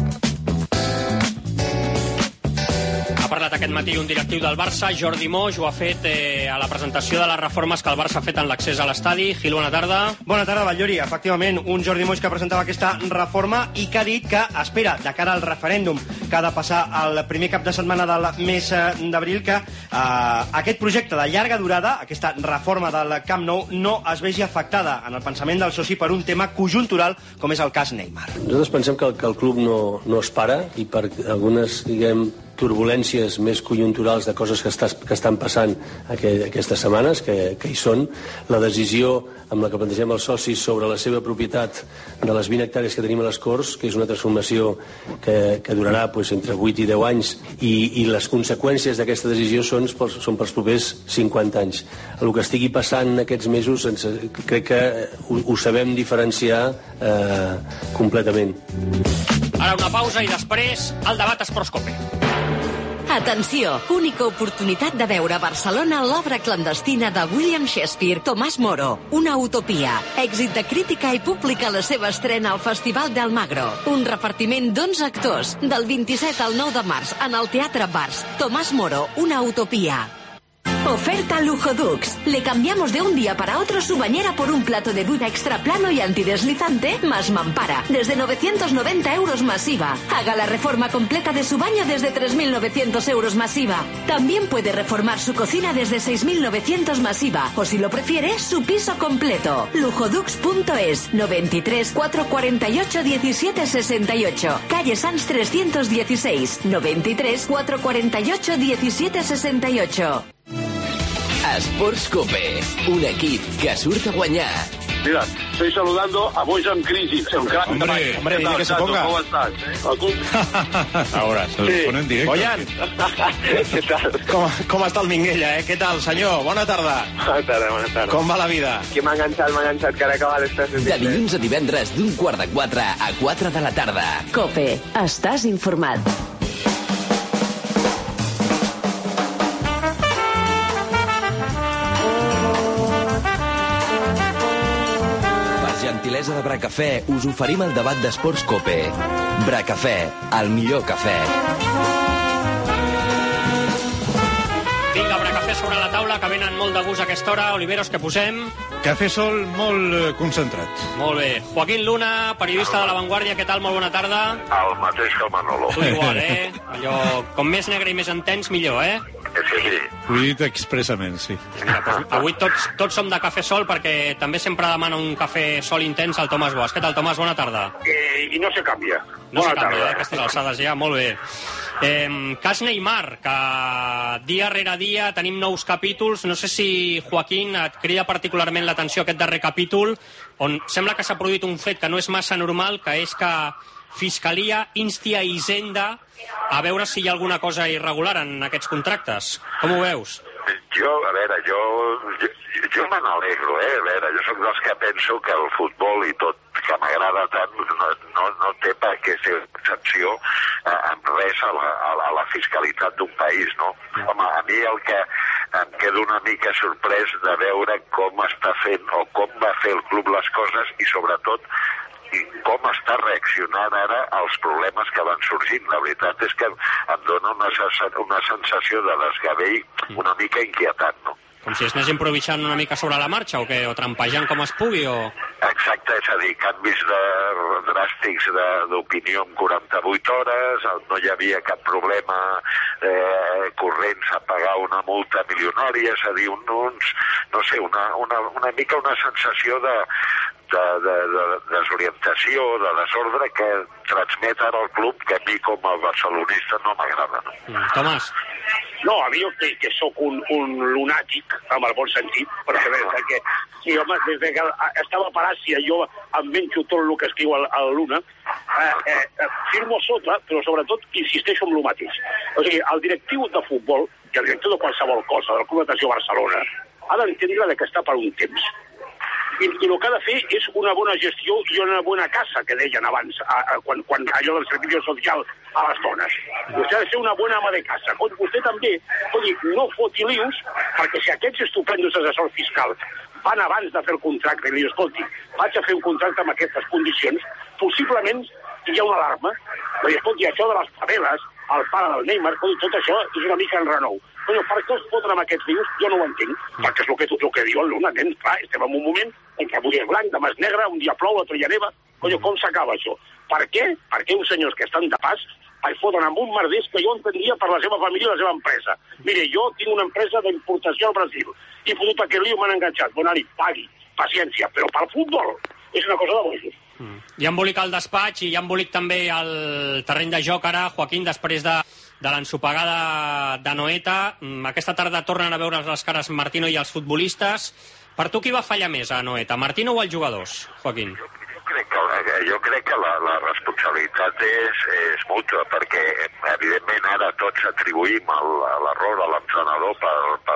Ha parlat aquest matí un directiu del Barça, Jordi Moix, ho ha fet eh, a la presentació de les reformes que el Barça ha fet en l'accés a l'estadi. Gil, bona tarda. Bona tarda, Batllori. Efectivament, un Jordi Moix que presentava aquesta reforma i que ha dit que espera, de cara al referèndum que ha de passar el primer cap de setmana del mes d'abril, que eh, aquest projecte de llarga durada, aquesta reforma del Camp Nou, no es vegi afectada en el pensament del soci per un tema conjuntural com és el cas Neymar. Nosaltres pensem que el, que el club no, no es para i per algunes, diguem, turbulències més conjunturals de coses que, estàs, que estan passant aquest, aquestes setmanes, que, que hi són. La decisió amb la que plantegem els socis sobre la seva propietat de les vint hectàrees que tenim a les Corts, que és una transformació que, que durarà pues, entre vuit i deu anys, i, i les conseqüències d'aquesta decisió són, són pels propers cinquanta anys. El que estigui passant aquests mesos ens, crec que ho, ho sabem diferenciar eh, completament. Ara una pausa i després el debat Esportscope. Atenció! Única oportunitat de veure a Barcelona l'obra clandestina de William Shakespeare, Tomàs Moro, Una utopia. Èxit de crítica i pública a la seva estrena al Festival d'Almagro. Un repartiment d'onze actors, del vint-i-set al nou de març, en el Teatre Bars. Tomàs Moro, Una utopia. Oferta Lujodux. Le cambiamos de un día para otro su bañera por un plato de ducha extra plano y antideslizante más mampara. Desde novecientos noventa euros masiva. Haga la reforma completa de su baño desde tres mil novecientos euros masiva. También puede reformar su cocina desde seis mil novecientos masiva. O si lo prefiere, su piso completo. Lujodux punto es. noventa y tres, cuatrocientos cuarenta y ocho, diecisiete sesenta y ocho. Calle Sanz trescientos dieciséis. noventa y tres, cuatrocientos cuarenta y ocho, diecisiete sesenta y ocho. Esportscope, un equip que surt a guanyar. Mira, estoy saludando a Bojan Krisic. Hombre, hombre, hombre, dile que se ponga. ¿Cómo estás? ¿Eh? Ahora, se lo sí. Pone en directo. Bojan, què tal? Com, com està el Minguella, eh? Què tal, senyor? Bona tarda. Bona tarda, bona tarda. Com va la vida? Que m'ha enganxat, m'ha enganxat, que ara acaba les classes. De dilluns a divendres, d'un quart de quatre a quatre de la tarda. Cope, estàs informat. Gentilesa de Bracafè, us oferim el debat d'Esportscope. Bracafè, el millor cafè. cafè sobre la taula, que venen molt de gust a aquesta hora. Oliveros, què posem? Cafè sol molt eh, concentrat. Molt bé. Joaquín Luna, periodista de La Vanguardia, què tal? Molt bona tarda. El mateix que el Manolo. Tu igual, eh? Allò, com més negre i més intens, millor, eh? Sí, sí. Ho he dit expressament, sí. Mira, doncs, avui tots, tots som de cafè sol, perquè també sempre demana un cafè sol intens al Tomàs Bosch. Què tal, Tomàs? Bona tarda. Eh, I no se canvia. No Bona se canvia, tarda. eh, aquestes alçades ja, molt bé. Eh, cas Neymar, que dia rere dia tenim nous capítols. No sé si, Joaquín, et crida particularment l'atenció aquest darrer capítol, on sembla que s'ha produït un fet que no és massa normal, que és que Fiscalia insti a Hisenda a veure si hi ha alguna cosa irregular en aquests contractes. Com ho veus? Jo, a veure, jo, jo, jo me n'alegro, eh? A veure, jo soc dels que penso que el futbol i tot que m'agrada tant no, no, no té per què ser excepció eh, en res a la, a la, a la fiscalitat d'un país, no? Home, a mi el que em quedo una mica sorprès de veure com està fent o com va fer el club les coses i sobretot i com està reaccionant ara als problemes que van sorgint. La veritat és que em dona una, una sensació de desgavell una mica inquietant, no? Com si es anés improvisant una mica sobre la marxa o què? O trampejant com es pugui o... Exacte, és a dir, canvis de, dràstics d'opinió en quaranta-vuit hores, no hi havia cap problema eh, corrents a pagar una multa milionària, és a dir, un, uns, no sé, una, una, una mica una sensació de, de, de, de desorientació, de desordre que transmet ara el club, que a mi com a barcelonista no m'agrada. No? Mm, Tomàs. No, a mi jo crec que sóc un, un lunàtic, amb el bon sentit, perquè bé, perquè, sí, home, des de que estava a Palàcia jo em menjo tot el que escriu al, al Luna, eh, eh, firmo sota, però sobretot insisteixo en el mateix. O sigui, el directiu de futbol, i el directiu de qualsevol cosa, del Club Natació Barcelona, ha d'entendre que està per un temps. I, i el que ha de fer és una bona gestió i una bona casa, que deien abans, a, a, quan, quan allò del servicio social a les dones. Vostè ha de ser una bona ama de casa. Vostè també, dir, no foti lius, perquè si aquests estupendos assessors fiscals van abans de fer el contracte i li diu, escolti, vaig a fer un contracte amb aquestes condicions, possiblement hi ha una alarma. Però, escolti, això de les faveles, el pare del Neymar, tot això és una mica en renou. Però per què es foten amb aquests rius? Jo no ho entenc, perquè és el que, el que diu el Luna, nen, clar, estem en un moment en què avui és blanc, demà és negre, un dia plou, l'altre dia neva. Coño, com s'acaba això? Per què? Per què uns senyors que estan de pas es foten amb un merders que jo entendria per la seva família i la seva empresa? Mire, jo tinc una empresa d'importació al Brasil i fotut aquest lío m'han enganxat. Bon, Ari, pagui, paciència, però pel futbol és una cosa de bojos. Mm. Hi ha embolic al despatx i hi ha embolic també al terreny de joc ara, Joaquín, després de, de l'ensopegada de Noeta. Aquesta tarda tornen a veure les cares Martino i els futbolistes. Per tu qui va fallar més a Noeta, Martino o els jugadors, Joaquín? Crec que, jo crec que la, la responsabilitat és, és mútua, perquè evidentment ara tots atribuïm l'error a l'entrenador per, per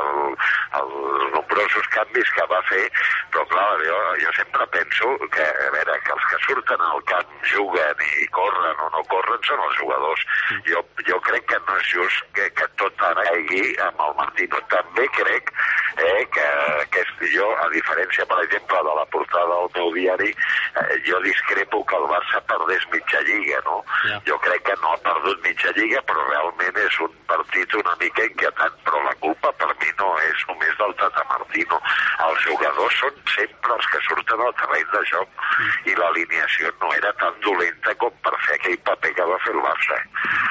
els nombrosos canvis que va fer, però clar, jo, jo sempre penso que, a veure, que els que surten al camp juguen i corren o no corren són els jugadors. Jo, jo crec que no és just que, que tot ara caigui amb el Martino. També crec eh, que, que jo, a diferència, per exemple, de la portada del meu diari, eh, jo discrepo que el Barça perdés mitja lliga, no? Yeah. Jo crec que no ha perdut mitja lliga, però realment és un partit una mica inquietant, però la culpa per mi no és només del Tata Martino. Els jugadors són sempre els que surten al terreny de joc mm. i l'alineació no era tan dolenta com per fer aquell paper que va fer el Barça.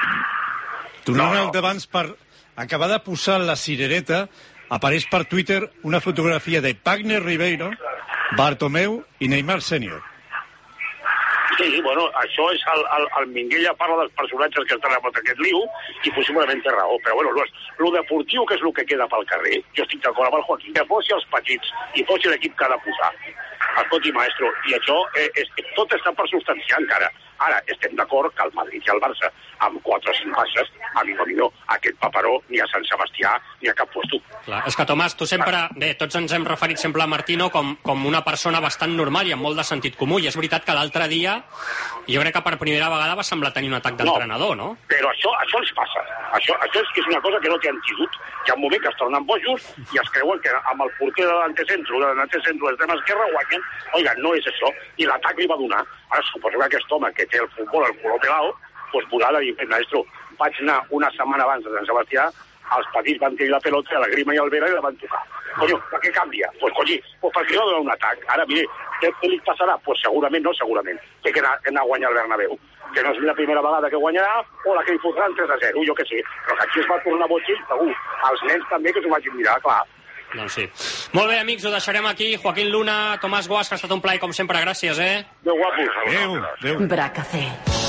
Tornant no, no. d'abans, per acabar de posar la cirereta, apareix per Twitter una fotografia de Wagner Ribeiro, Bartomeu i Neymar sènior. Sí, bueno, això és el, el, el Minguella parla dels personatges que estan a aquest liu i possiblement té raó, però bueno, lo deportiu, que és el que queda pel carrer, jo estic d'acord amb el Joaquín, que fossi els petits i fossi l'equip que ha de posar. Escolti, maestro, i això eh, és, tot està per substanciar encara. Ara, estem d'acord que el Madrid i el Barça, amb quatre o cinc baixes, amigo mío, aquest paperó ni a Sant Sebastià ni a cap puesto. Clar, és que, Tomàs, tu sempre... Bé, tots ens hem referit sempre a Martino com, com una persona bastant normal i amb molt de sentit comú, i és veritat que l'altre dia jo crec que per primera vegada va semblar tenir un atac d'entrenador, no? no? Però això, això els passa. Això, això és, és una cosa que no té antídot. Hi ha un moment que es tornen bojos i es creuen que amb el porter de l'antecentro, de l'antecentro d'extrema esquerra guanyen. Oiga, no és això. I l'atac li va donar. Ara suposo que aquest home que té el futbol al color pelao, pues veurà de dir, maestro, vaig anar una setmana abans de Sant Sebastià els petits van tenir la pelota, la Grima i el Vera i la van tocar. Coño, per què canvia? Pues, coño, pues perquè no dona un atac. Ara, mire, què li passarà? Pues segurament no, segurament. Té que anar, anar a guanyar el Bernabéu. Que no és la primera vegada que guanyarà o la que hi fotran tres a zero, jo què sé. Però que aquí es va tornar botxell, segur. Els nens també que s'ho vagin mirar, clar. Doncs sí. Molt bé, amics, ho deixarem aquí. Joaquín Luna, Tomàs Guas, que ha estat un plaer, com sempre, gràcies, eh? Adéu, guapos. Adéu, adéu. Bracafé.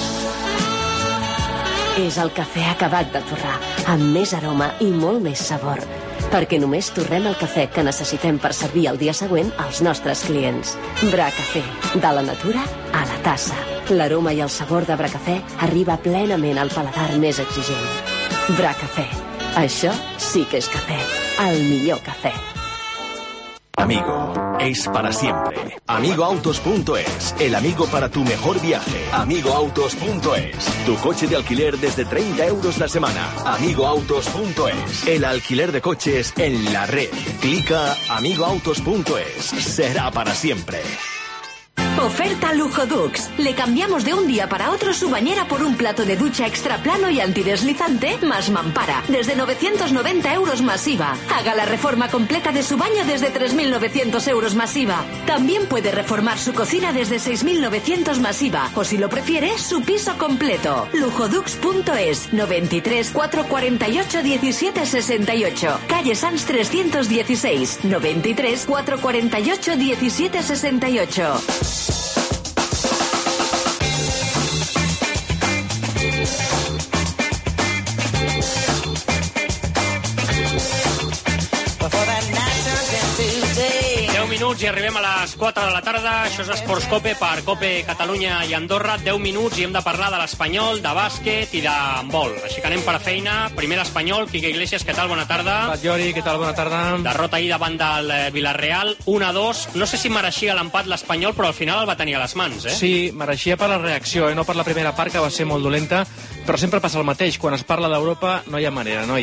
És el cafè acabat de torrar, amb més aroma i molt més sabor. Perquè només torrem el cafè que necessitem per servir el dia següent als nostres clients. Bracafé, de la natura a la tassa. L'aroma i el sabor de Bracafé arriba plenament al paladar més exigent. Bracafé. Això sí que és cafè. El millor café. Amigo, es para siempre. amigo autos punto es, el amigo para tu mejor viaje. amigo autos punto es, tu coche de alquiler desde treinta euros la semana. amigo autos punto es, el alquiler de coches en la red. Clica amigo autos punto es, será para siempre. Oferta Lujo Dux. Le cambiamos de un día para otro su bañera por un plato de ducha extra plano y antideslizante más mampara. Desde novecientos noventa euros más I V A. Haga la reforma completa de su baño desde tres mil novecientos euros más I V A. También puede reformar su cocina desde seis mil novecientos más I V A. O si lo prefiere, su piso completo. lujodux punto es. noventa y tres, cuatrocientos cuarenta y ocho, diecisiete sesenta y ocho. Calle Sanz trescientos dieciséis. noventa y tres, cuatrocientos cuarenta y ocho, diecisiete sesenta y ocho. Minuts i arribem a les quatre de la tarda. Això és Esports Cope per Cope Catalunya i Andorra. deu minuts i hem de parlar de l'Espanyol, de bàsquet i d'handbol. Així que anem per feina. Primer l'Espanyol. Quique Iglesias, què tal? Bona tarda. Jordi, què tal? Bona tarda. Derrota ahir davant del Villarreal, un a dos. No sé si mereixia l'empat l'Espanyol, però al final el va tenir a les mans, eh? Sí, mereixia per la reacció, eh? No per la primera part, que va ser molt dolenta, però sempre passa el mateix. Quan es parla d'Europa no hi ha manera, noi.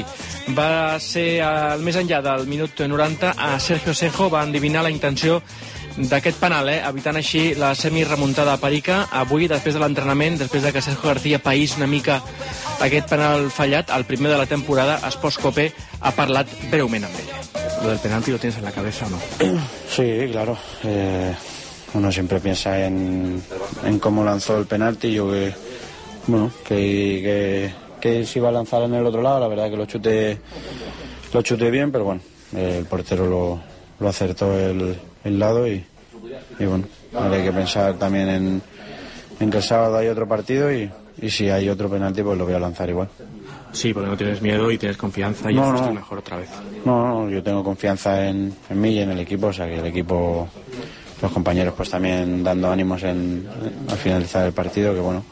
Va ser, al més enllà del minut noranta, a Sergio Senjo va endevinar la intenció d'aquest penal, eh? Evitant així la semi-remuntada a Perica. Avui, després de l'entrenament, després de que Sergio García país una mica aquest penal fallat, el primer de la temporada, Esports Cope ha parlat breument amb ell. Lo del penalti lo tienes en la cabeza, ¿no? Sí, claro. Eh, uno siempre piensa en, en cómo lanzó el penalti. Yo que, bueno, que, que, que se iba a lanzar en el otro lado. La verdad que lo chuté, lo chuté bien, pero bueno, eh, el portero lo, lo acertó el, el lado y, y bueno, ahora hay que pensar también en, en que el sábado hay otro partido y, y si hay otro penalti pues lo voy a lanzar igual. Sí, porque no tienes miedo y tienes confianza y no, fuiste no. mejor otra vez. No, no, yo tengo confianza en, en mí y en el equipo, o sea que el equipo, los compañeros pues también dando ánimos en, en, al finalizar el partido, que bueno,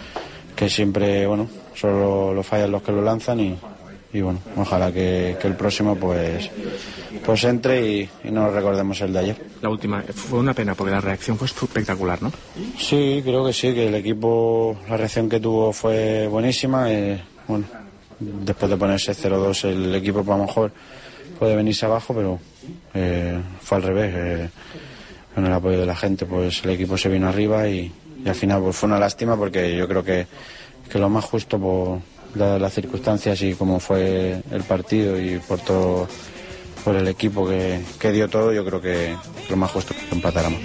que siempre, bueno, solo lo fallan los que lo lanzan y, y bueno, ojalá que, que el próximo pues pues entre y, y no recordemos el de ayer. La última, fue una pena porque la reacción fue espectacular, ¿no? Sí, creo que sí, que el equipo, la reacción que tuvo fue buenísima, eh, bueno, después de ponerse cero dos el equipo a lo mejor puede venirse abajo, pero eh, fue al revés, eh, con el apoyo de la gente pues el equipo se vino arriba y, y al final pues fue una lástima porque yo creo que, que lo más justo por dadas las circunstancias y cómo fue el partido y por todo, por el equipo que, que dio todo, yo creo que lo más justo que empatáramos.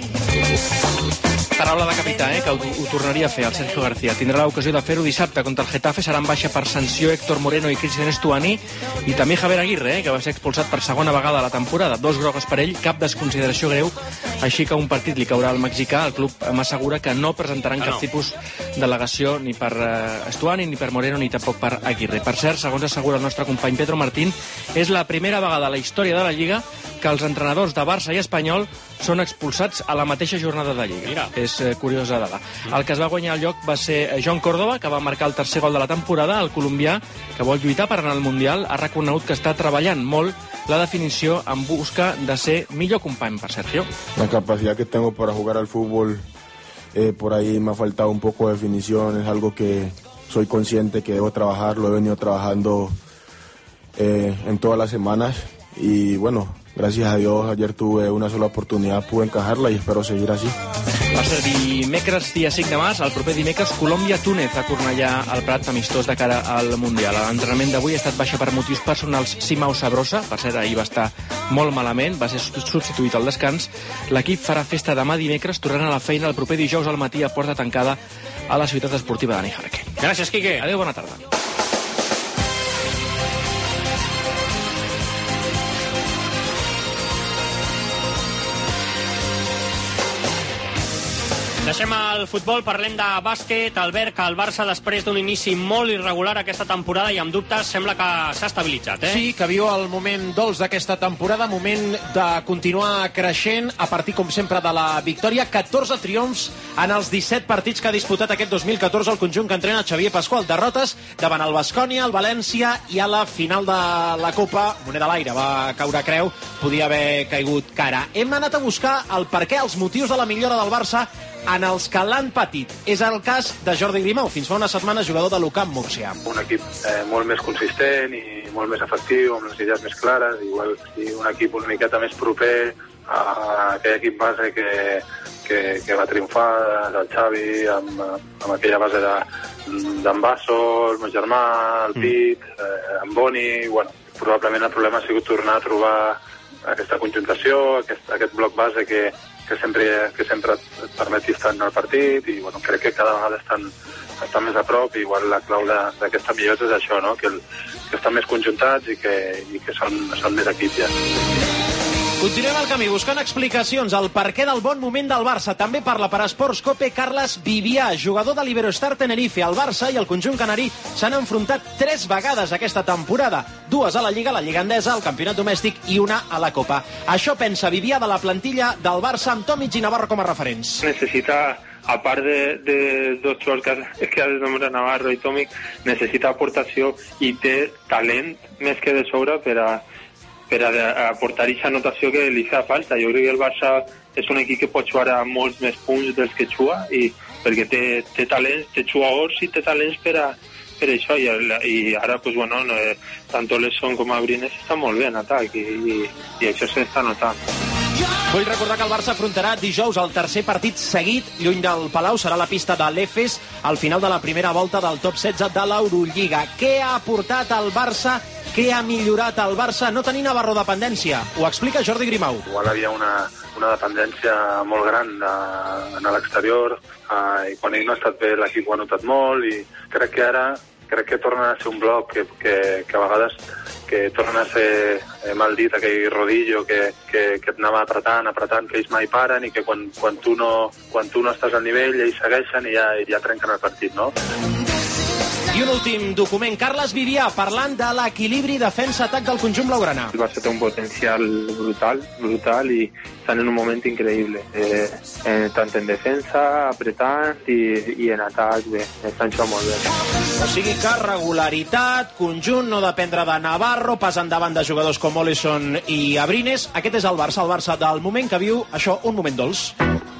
Paraula de capità, eh, que ho, ho tornaria a fer el Sergio García. Tindrà l'ocasió de fer-ho dissabte contra el Getafe. Serà en baixa per sanció Héctor Moreno i Cristian Estuani, i també Javier Aguirre, eh, que va ser expulsat per segona vegada a la temporada. Dos grogues per ell, cap desconsideració greu, així que un partit li caurà al mexicà. El club m'assegura que no presentaran cap tipus d'al·legació ni per uh, Estuani, ni per Moreno, ni tampoc per Aguirre. Per cert, segons assegura el nostre company Pedro Martín, és la primera vegada a la història de la Lliga que els entrenadors de Barça i Espanyol són expulsats a la mateixa jornada de Lliga. Mira. És eh, curiosa dada. El que es va guanyar el lloc va ser John Córdoba, que va marcar el tercer gol de la temporada. El colombià, que vol lluitar per anar al Mundial, ha reconegut que està treballant molt la definició en busca de ser millor company per Sergio. La capacidad que tengo para jugar al fútbol, eh, por ahí me ha faltado un poco de definición. Es algo que soy consciente que debo trabajar, lo he venido trabajando eh, en todas las semanas y bueno, gracias a Dios ayer tuve una sola oportunidad, pude encajarla y espero seguir así. Va ser dimecres, dia cinc de març, el proper dimecres, Colòmbia-Túnez a Cornellà al Prat, amistós de cara al Mundial. L'entrenament d'avui ha estat baixa per motius personals Simao Sabrosa, per cert, ahir va estar molt malament, va ser substituït al descans. L'equip farà festa demà dimecres, tornant a la feina el proper dijous al matí a porta tancada a la ciutat esportiva de Níjarque. Gràcies, Quique. Adéu, bona tarda. Deixem el futbol, parlem de bàsquet. Albert, que el Barça, després d'un inici molt irregular aquesta temporada i amb dubtes, sembla que s'ha estabilitzat, eh? Sí, que viu el moment dolç d'aquesta temporada, moment de continuar creixent, a partir, com sempre, de la victòria. catorze triomfs en els disset partits que ha disputat aquest dos mil catorze el conjunt que entrena Xavier Pasqual. Derrotes davant el Baskonia, el València i a la final de la Copa, moneda a l'aire, va caure creu, podia haver caigut cara. Hem anat a buscar el perquè, els motius de la millora del Barça en els que l'han patit. És el cas de Jordi Grimau, fins fa una setmana jugador de l'U C A M Múrcia. Un equip eh, molt més consistent i molt més efectiu, amb les idees més clares, igual i un equip una miqueta més proper a aquell equip base que, que, que va triomfar del Xavi amb, amb aquella base d'en Basso, el meu germà, el Pit, eh, en Boni. Bueno, probablement el problema ha sigut tornar a trobar aquesta conjuntació, aquest, aquest bloc base que que sempre, que sempre et permeti estar en el partit i bueno, crec que cada vegada estan, estan més a prop i igual la clau d'aquesta millora és això, no? que, el, que estan més conjuntats i que, i que són, són més equips ja. Continuem el camí buscant explicacions al perquè del bon moment del Barça. També parla per Esports Cope Carles Vivià, jugador de l'Iberostar Tenerife. El Barça i el conjunt canarí s'han enfrontat tres vegades aquesta temporada. Dues a la Lliga, la Lliga Endesa, el campionat domèstic i una a la Copa. Això pensa Vivià de la plantilla del Barça amb Tomic i Navarro com a referents. Necessita, a part de, de dos jugadors que, que ha de nombrar Navarro i Tomic, necessita aportació i té talent més que de sobre per a per a aportar aquesta notació que li fa falta. Jo crec que el Barça és un equip que pot jugar a molts més punts dels que juga i perquè té, té talents, té jugadors i té talents per a per això i, i ara pues, bueno, no, eh, tant Oleson com Abrines estan molt bé en atac i, i, i això s'està notant. Vull recordar que el Barça afrontarà dijous el tercer partit seguit lluny del Palau. Serà la pista de l'Efes al final de la primera volta del top setze de l'Eurolliga. Què ha aportat el Barça? Què ha millorat el Barça? No tenir Navarro dependència. Ho explica Jordi Grimau. Igual hi havia una, una dependència molt gran de, en l'exterior eh, i quan ell no ha estat bé l'equip ho ha notat molt i crec que ara crec que torna a ser un bloc que, que, que a vegades que torna a ser eh, mal dit aquell rodillo que, que, que et anava apretant, apretant, que ells mai paren i que quan, quan, tu, no, quan tu no estàs al nivell ells segueixen i ja, ja trenquen el partit, no? I un últim document, Carles Vivià, parlant de l'equilibri defensa-atac del conjunt blaugrana. El Barça té un potencial brutal, brutal i estan en un moment increïble. Eh, eh, tant en defensa, apretant i, i en atac, bé, estan jugant molt bé. O sigui que regularitat, conjunt, no dependre de Navarro, pas endavant de jugadors com Oleson i Abrines. Aquest és el Barça, el Barça del moment que viu, això, un moment dolç.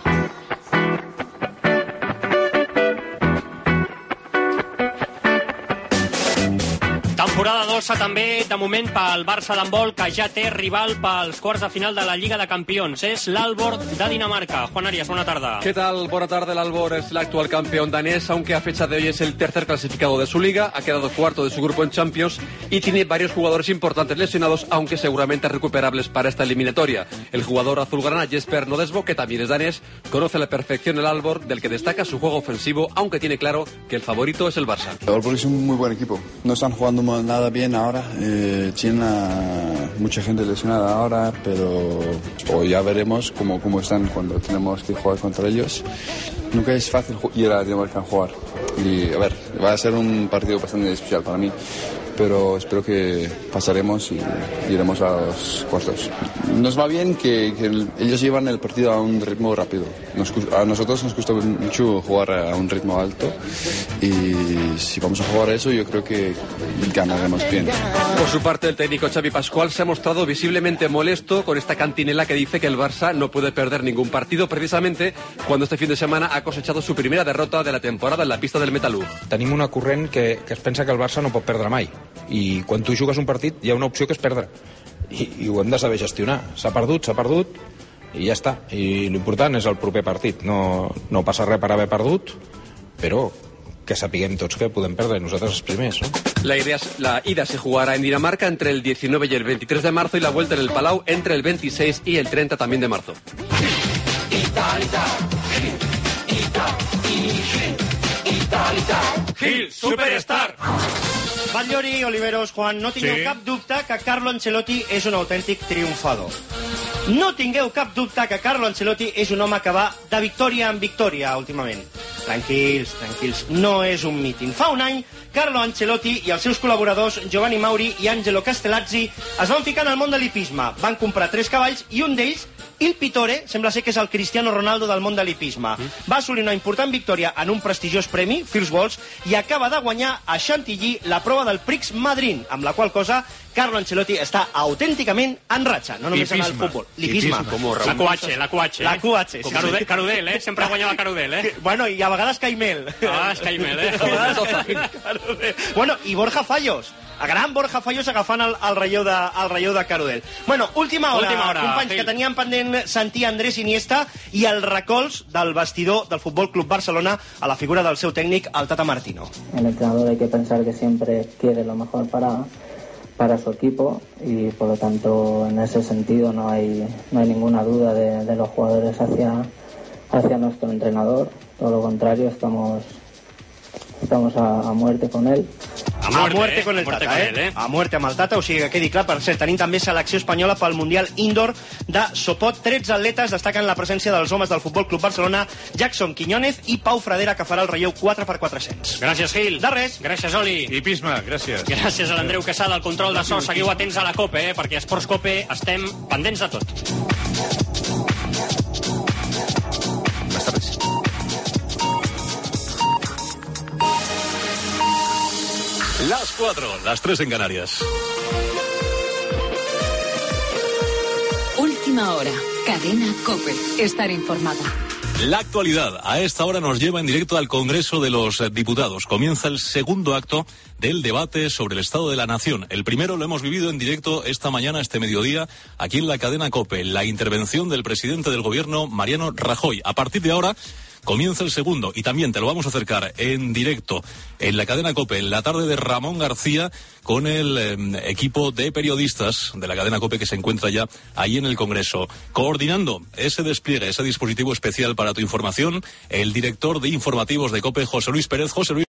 Temporada dolça també, de moment, pel Barça d'handbol, que ja té rival pels quarts de final de la Liga de Campeones. Es l'Aalborg de Dinamarca. Juan Arias, buena tarde. ¿Qué tal? Buena tarde. El Aalborg es el actual campeón danés, aunque a fecha de hoy es el tercer clasificado de su liga. Ha quedado cuarto de su grupo en Champions y tiene varios jugadores importantes lesionados, aunque seguramente recuperables para esta eliminatoria. El jugador azulgrana Jesper Nodesbo, que también es danés, conoce a la perfección el Aalborg, del que destaca su juego ofensivo, aunque tiene claro que el favorito es el Barça. El Aalborg es un muy buen equipo. No están jugando nada bien ahora, eh, tiene a mucha gente lesionada ahora, pero o ya veremos cómo, cómo están cuando tenemos que jugar contra ellos. Nunca es fácil ir a Dinamarca a jugar y a ver, va a ser un partido bastante especial para mí, pero espero que pasaremos y iremos a los cuartos. Nos va bien que, que el, ellos llevan el partido a un ritmo rápido. Nos, a nosotros nos gusta mucho jugar a un ritmo alto y si vamos a jugar a eso yo creo que ganaremos bien. Por su parte, el técnico Xavi Pascual se ha mostrado visiblemente molesto con esta cantinela que dice que el Barça no puede perder ningún partido, precisamente cuando este fin de semana ha cosechado su primera derrota de la temporada en la pista del Metalurg. Tenim una corrent que, que es pensa que el Barça no pot perdre mai, i quan tu jugues un partit hi ha una opció que és perdre, i, i ho hem de saber gestionar. S'ha perdut, s'ha perdut, i ja està. I l'important és el proper partit. No, no passa res per haver perdut, però que sapiguem tots que podem perdre nosaltres els primers, ¿no? La, idea, la ida se jugará en Dinamarca entre el diecinueve y el veintitrés de marzo y la vuelta en el Palau entre el veintiséis y el treinta también de marzo. Gil, Superstar! Batllori, Oliveros, Juan, no tingueu Sí. cap dubte que Carlo Ancelotti és un autèntic triomfador. No tingueu cap dubte que Carlo Ancelotti és un home que va de victòria en victòria últimament. Tranquils, tranquils, no és un míting. Fa un any, Carlo Ancelotti i els seus col·laboradors Giovanni Mauri i Angelo Castellazzi es van ficar en el món de l'hipisme. Van comprar tres cavalls i un d'ells, Il Pittore, sembla ser que és el Cristiano Ronaldo del món de l'hipisme. Va assolir una important victòria en un prestigiós premi, First Walls, i acaba de guanyar a Chantilly la prova del Prix Madrid, amb la qual cosa Carlo Ancelotti està autènticament en ratxa, no només en el futbol. L'hipisme. La Q H, la Q H. La Q H, sí. Carudel, Carudel, eh? Sempre guanyava Carudel, eh? Bueno, i a vegades Caimel. Ah, és Caimel, eh? A vegades Carudel. Bueno, i Borja Fallos. A gran Borja Fallos agafant el, el, relleu de, el relleu de Carudel. Bueno, última hora, Última hora, companys, sí. que teníem pendent sentir Andrés Iniesta i el recolz del vestidor del Futbol Club Barcelona a la figura del seu tècnic, el Tata Martino. El entrenador hay que pensar que siempre quiere lo mejor para, para su equipo y por lo tanto en ese sentido no hay, no hay ninguna duda de, de los jugadores hacia, hacia nuestro entrenador. Todo lo contrario, estamos, estamos a, a muerte con él. A muerte, a muerte eh? con el muerte Tata, con eh? él, eh? A muerte amb el Tata, o sigui que quedi clar. Per cert, tenim també selecció espanyola pel Mundial Indoor de Sopot. tretze atletes destaquen la presència dels homes del Futbol Club Barcelona, Jackson Quiñónez i Pau Fradera, que farà el relleu quatre per quatre-cents. Gràcies, Gil. De res. Gràcies, Oli. Hipisme, gràcies. Gràcies a l'Andreu Casada, al control de so. Seguiu atents a la COPE, eh? Perquè a Esports COPE estem pendents de tot. Las cuatro, las tres en Canarias. Última hora. Cadena COPE. Estar informado. La actualidad a esta hora nos lleva en directo al Congreso de los Diputados. Comienza el segundo acto del debate sobre el Estado de la Nación. El primero lo hemos vivido en directo esta mañana, este mediodía, aquí en la cadena COPE. La intervención del presidente del Gobierno, Mariano Rajoy. A partir de ahora comienza el segundo y también te lo vamos a acercar en directo en la cadena COPE, en la tarde de Ramón García, con el eh, equipo de periodistas de la cadena COPE que se encuentra ya ahí en el Congreso. Coordinando ese despliegue, ese dispositivo especial para tu información, el director de informativos de COPE, José Luis Pérez. José Luis.